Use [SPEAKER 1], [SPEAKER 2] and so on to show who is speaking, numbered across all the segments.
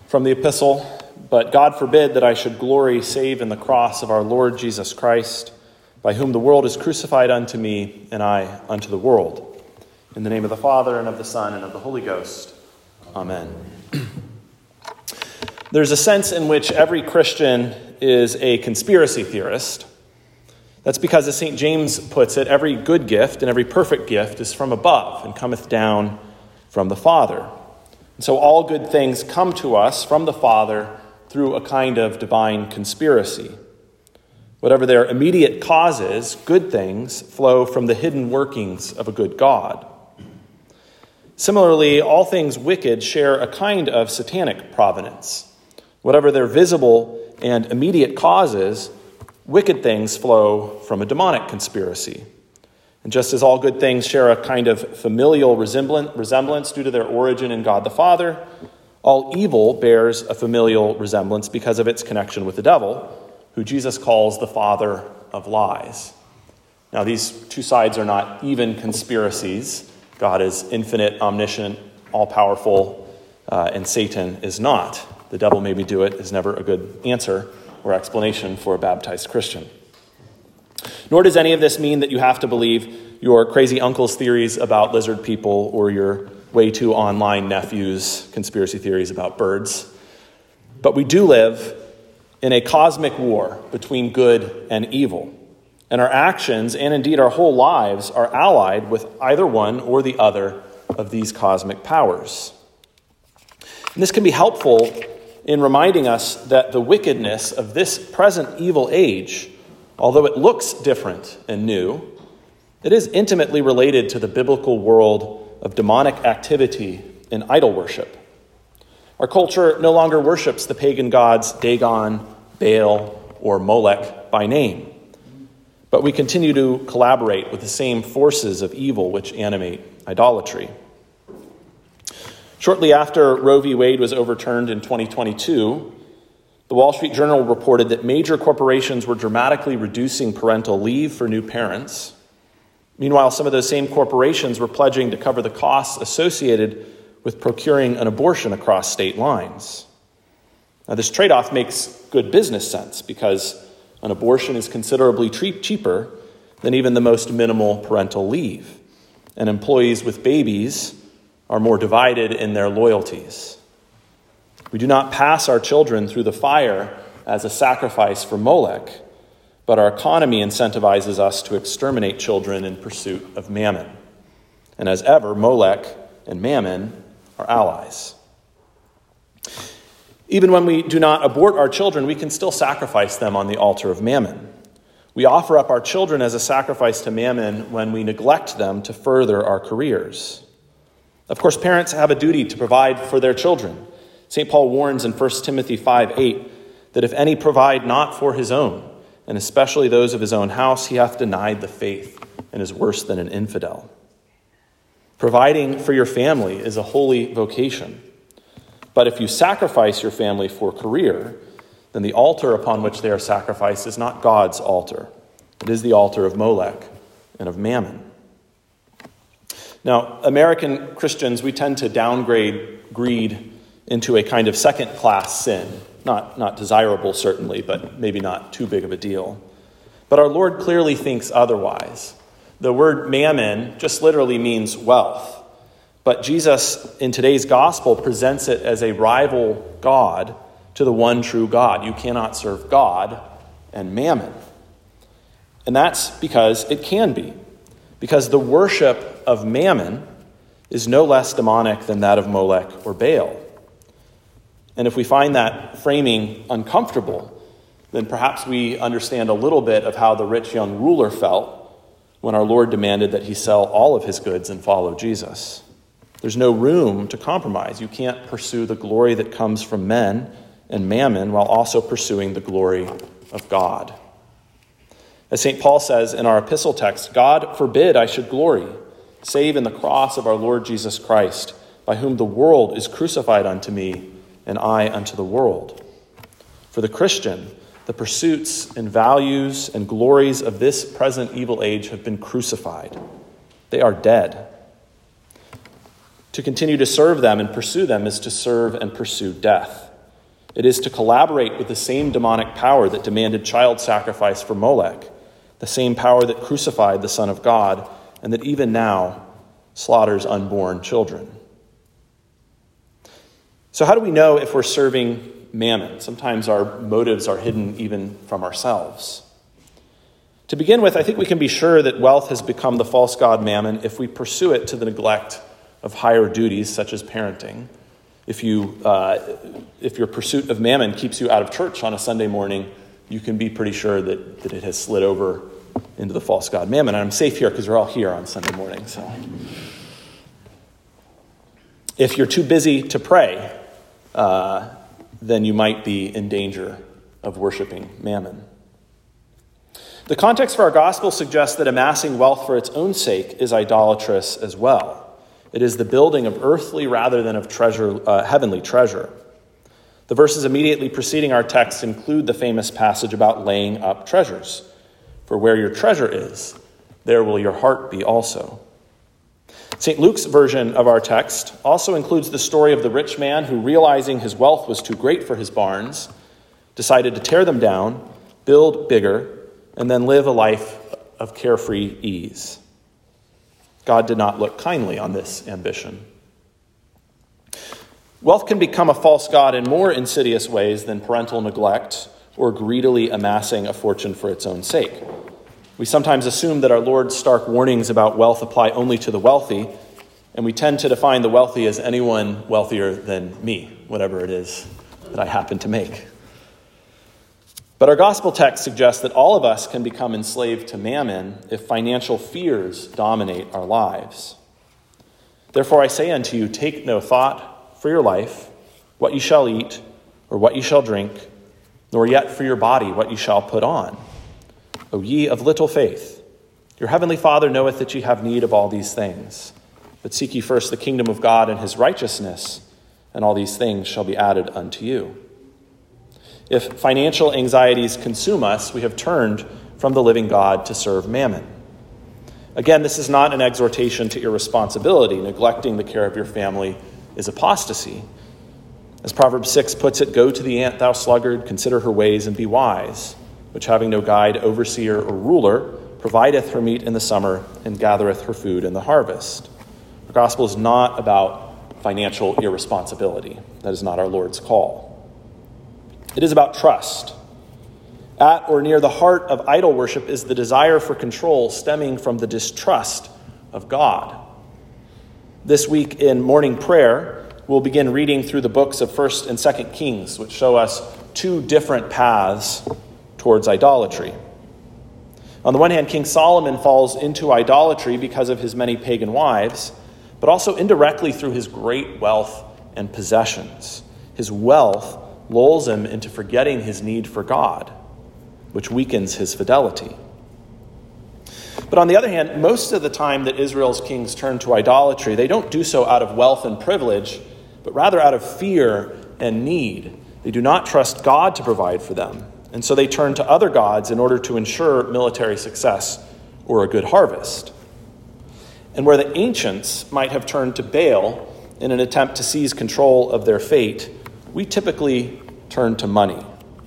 [SPEAKER 1] From the epistle, "But God forbid that I should glory save in the cross of our Lord Jesus Christ, by whom the world is crucified unto me, and I unto the world. In the name of the Father, and of the Son, and of the Holy Ghost. Amen." There's a sense in which every Christian is a conspiracy theorist. That's because, as St. James puts it, every good gift and every perfect gift is from above and cometh down from the Father. And so all good things come to us from the Father through a kind of divine conspiracy. Whatever their immediate causes, good things flow from the hidden workings of a good God. Similarly, all things wicked share a kind of satanic providence. Whatever their visible and immediate causes, wicked things flow from a demonic conspiracy. And just as all good things share a kind of familial resemblance due to their origin in God the Father, all evil bears a familial resemblance because of its connection with the devil, who Jesus calls the father of lies. Now, these two sides are not even conspiracies. God is infinite, omniscient, all-powerful, and Satan is not. "The devil made me do it" is never a good answer or explanation for a baptized Christian. Nor does any of this mean that you have to believe your crazy uncle's theories about lizard people or your way too online nephew's conspiracy theories about birds. But we do live in a cosmic war between good and evil. And our actions, and indeed our whole lives, are allied with either one or the other of these cosmic powers. And this can be helpful in reminding us that the wickedness of this present evil age, although it looks different and new, it is intimately related to the biblical world of demonic activity and idol worship. Our culture no longer worships the pagan gods Dagon, Baal, or Molech by name, but we continue to collaborate with the same forces of evil which animate idolatry. Shortly after Roe v. Wade was overturned in 2022, the Wall Street Journal reported that major corporations were dramatically reducing parental leave for new parents. Meanwhile, some of those same corporations were pledging to cover the costs associated with procuring an abortion across state lines. Now, this trade-off makes good business sense because an abortion is considerably cheaper than even the most minimal parental leave, and employees with babies are more divided in their loyalties. We do not pass our children through the fire as a sacrifice for Molech, but our economy incentivizes us to exterminate children in pursuit of mammon. And as ever, Molech and mammon are allies. Even when we do not abort our children, we can still sacrifice them on the altar of mammon. We offer up our children as a sacrifice to mammon when we neglect them to further our careers. Of course, parents have a duty to provide for their children. St. Paul warns in 1 Timothy 5:8 that if any provide not for his own, and especially those of his own house, he hath denied the faith and is worse than an infidel. Providing for your family is a holy vocation. But if you sacrifice your family for career, then the altar upon which they are sacrificed is not God's altar. It is the altar of Molech and of mammon. Now, American Christians, we tend to downgrade greed into a kind of second-class sin. Not desirable, certainly, but maybe not too big of a deal. But our Lord clearly thinks otherwise. The word mammon just literally means wealth. But Jesus, in today's gospel, presents it as a rival god to the one true God. You cannot serve God and mammon. And that's because it can be. Because the worship of mammon is no less demonic than that of Molech or Baal. And if we find that framing uncomfortable, then perhaps we understand a little bit of how the rich young ruler felt when our Lord demanded that he sell all of his goods and follow Jesus. There's no room to compromise. You can't pursue the glory that comes from men and mammon while also pursuing the glory of God. As St. Paul says in our epistle text, "God forbid I should glory, save in the cross of our Lord Jesus Christ, by whom the world is crucified unto me, and I unto the world." For the Christian, the pursuits and values and glories of this present evil age have been crucified. They are dead. To continue to serve them and pursue them is to serve and pursue death. It is to collaborate with the same demonic power that demanded child sacrifice for Molech, the same power that crucified the Son of God and that even now slaughters unborn children. So how do we know if we're serving mammon? Sometimes our motives are hidden even from ourselves. To begin with, I think we can be sure that wealth has become the false god mammon if we pursue it to the neglect of higher duties such as parenting. If your pursuit of mammon keeps you out of church on a Sunday morning, you can be pretty sure that it has slid over into the false god mammon. And I'm safe here because we're all here on Sunday morning. So, if you're too busy to pray, then you might be in danger of worshiping mammon. The context for our gospel suggests that amassing wealth for its own sake is idolatrous as well. It is the building of earthly rather than of heavenly treasure. The verses immediately preceding our text include the famous passage about laying up treasures. For where your treasure is, there will your heart be also. St. Luke's version of our text also includes the story of the rich man who, realizing his wealth was too great for his barns, decided to tear them down, build bigger, and then live a life of carefree ease. God did not look kindly on this ambition. Wealth can become a false god in more insidious ways than parental neglect or greedily amassing a fortune for its own sake. We sometimes assume that our Lord's stark warnings about wealth apply only to the wealthy, and we tend to define the wealthy as anyone wealthier than me, whatever it is that I happen to make. But our gospel text suggests that all of us can become enslaved to mammon if financial fears dominate our lives. Therefore I say unto you, take no thought for your life, what you shall eat, or what you shall drink, nor yet for your body what you shall put on. O ye of little faith, your heavenly Father knoweth that ye have need of all these things. But seek ye first the kingdom of God and his righteousness, and all these things shall be added unto you. If financial anxieties consume us, we have turned from the living God to serve mammon. Again, this is not an exhortation to irresponsibility. Neglecting the care of your family is apostasy. As Proverbs 6 puts it, go to the ant, thou sluggard, consider her ways and be wise, which having no guide, overseer, or ruler, provideth her meat in the summer and gathereth her food in the harvest. The gospel is not about financial irresponsibility. That is not our Lord's call. It is about trust. At or near the heart of idol worship is the desire for control stemming from the distrust of God. This week in morning prayer, we'll begin reading through the books of 1st and 2nd Kings, which show us two different paths towards idolatry. On the one hand, King Solomon falls into idolatry because of his many pagan wives, but also indirectly through his great wealth and possessions. His wealth lulls him into forgetting his need for God, which weakens his fidelity. But on the other hand, most of the time that Israel's kings turn to idolatry, they don't do so out of wealth and privilege, but rather out of fear and need. They do not trust God to provide for them, and so they turn to other gods in order to ensure military success or a good harvest. And where the ancients might have turned to Baal in an attempt to seize control of their fate, we typically turn to money.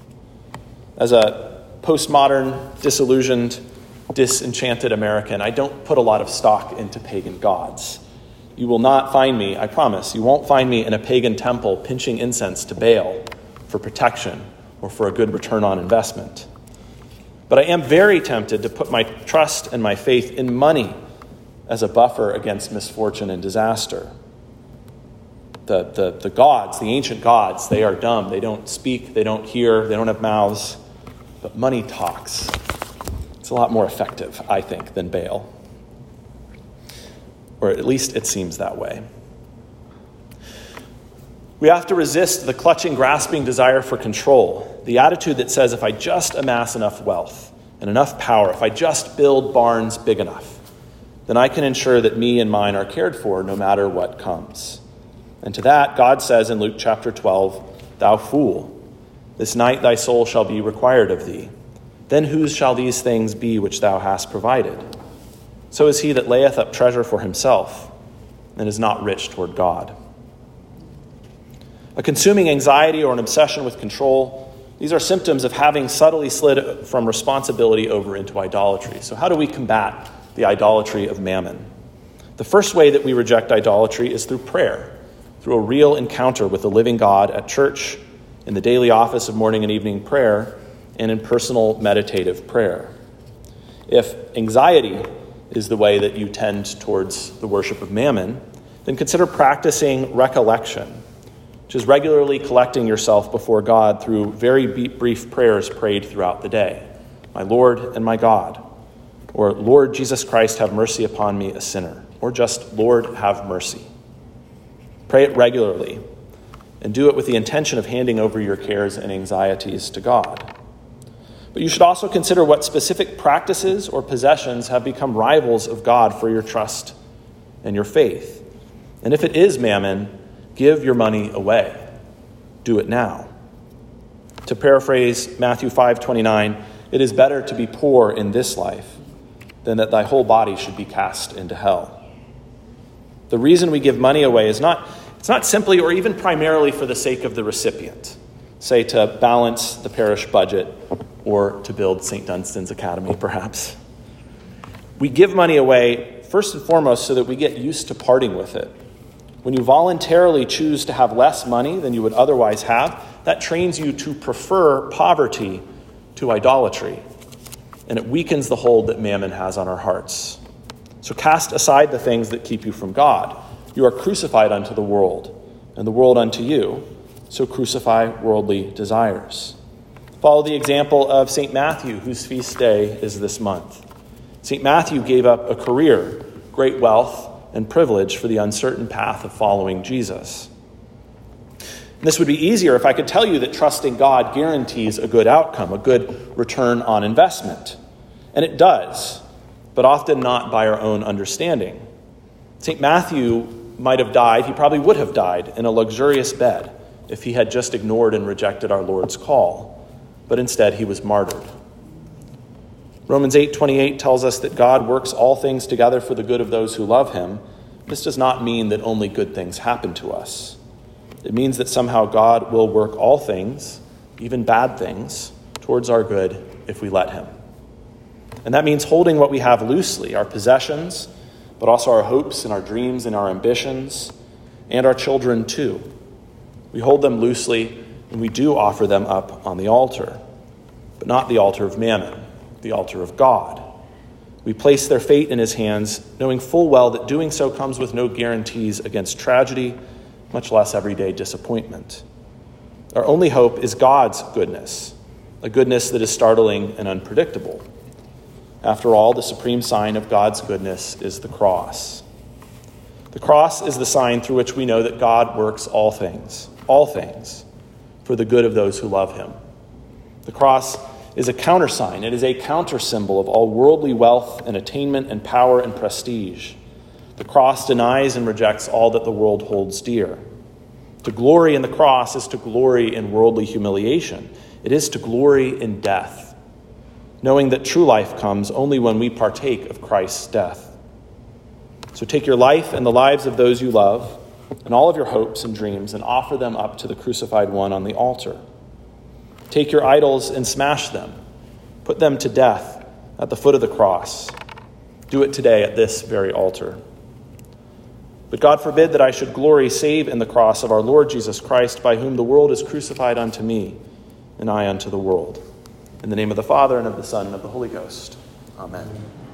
[SPEAKER 1] As a postmodern, disillusioned, disenchanted American, I don't put a lot of stock into pagan gods. You will not find me, I promise, you won't find me in a pagan temple pinching incense to Baal for protection or for a good return on investment. But I am very tempted to put my trust and my faith in money as a buffer against misfortune and disaster. The gods, the ancient gods, they are dumb. They don't speak, they don't hear, they don't have mouths. But money talks. It's a lot more effective, I think, than Baal. Or at least it seems that way. We have to resist the clutching, grasping desire for control. The attitude that says, if I just amass enough wealth and enough power, if I just build barns big enough, then I can ensure that me and mine are cared for no matter what comes. And to that, God says in Luke chapter 12, thou fool, this night thy soul shall be required of thee. Then whose shall these things be which thou hast provided? So is he that layeth up treasure for himself and is not rich toward God. A consuming anxiety or an obsession with control, these are symptoms of having subtly slid from responsibility over into idolatry. So how do we combat the idolatry of mammon? The first way that we reject idolatry is through prayer, through a real encounter with the living God at church, in the daily office of morning and evening prayer, and in personal meditative prayer. If anxiety is the way that you tend towards the worship of mammon, then consider practicing recollection, which is regularly collecting yourself before God through very brief prayers prayed throughout the day. My Lord and my God, or Lord Jesus Christ, have mercy upon me, a sinner, or just Lord, have mercy. Pray it regularly, and do it with the intention of handing over your cares and anxieties to God. But you should also consider what specific practices or possessions have become rivals of God for your trust and your faith. And if it is mammon, give your money away. Do it now. To paraphrase Matthew 5:29, it is better to be poor in this life than that thy whole body should be cast into hell. The reason we give money away it's not simply or even primarily for the sake of the recipient, say to balance the parish budget or to build St. Dunstan's Academy, perhaps. We give money away first and foremost so that we get used to parting with it. When you voluntarily choose to have less money than you would otherwise have, that trains you to prefer poverty to idolatry, and it weakens the hold that mammon has on our hearts. So cast aside the things that keep you from God. You are crucified unto the world, and the world unto you, so crucify worldly desires. Follow the example of St. Matthew, whose feast day is this month. St. Matthew gave up a career, great wealth, and privilege for the uncertain path of following Jesus. And this would be easier if I could tell you that trusting God guarantees a good outcome, a good return on investment. And it does, but often not by our own understanding. St. Matthew might have died, he probably would have died in a luxurious bed if he had just ignored and rejected our Lord's call, but instead he was martyred. Romans 8:28 tells us that God works all things together for the good of those who love him. This does not mean that only good things happen to us. It means that somehow God will work all things, even bad things, towards our good if we let him. And that means holding what we have loosely, our possessions, but also our hopes and our dreams and our ambitions, and our children too. We hold them loosely, and we do offer them up on the altar, but not the altar of mammon, the altar of God. We place their fate in his hands, knowing full well that doing so comes with no guarantees against tragedy, much less everyday disappointment. Our only hope is God's goodness, a goodness that is startling and unpredictable. After all, the supreme sign of God's goodness is the cross. The cross is the sign through which we know that God works all things, for the good of those who love him. The cross is a countersign. It is a counter symbol of all worldly wealth and attainment and power and prestige. The cross denies and rejects all that the world holds dear. To glory in the cross is to glory in worldly humiliation. It is to glory in death, knowing that true life comes only when we partake of Christ's death. So take your life and the lives of those you love, and all of your hopes and dreams, and offer them up to the crucified one on the altar. Take your idols and smash them. Put them to death at the foot of the cross. Do it today at this very altar. But God forbid that I should glory save in the cross of our Lord Jesus Christ, by whom the world is crucified unto me, and I unto the world. In the name of the Father, and of the Son, and of the Holy Ghost. Amen.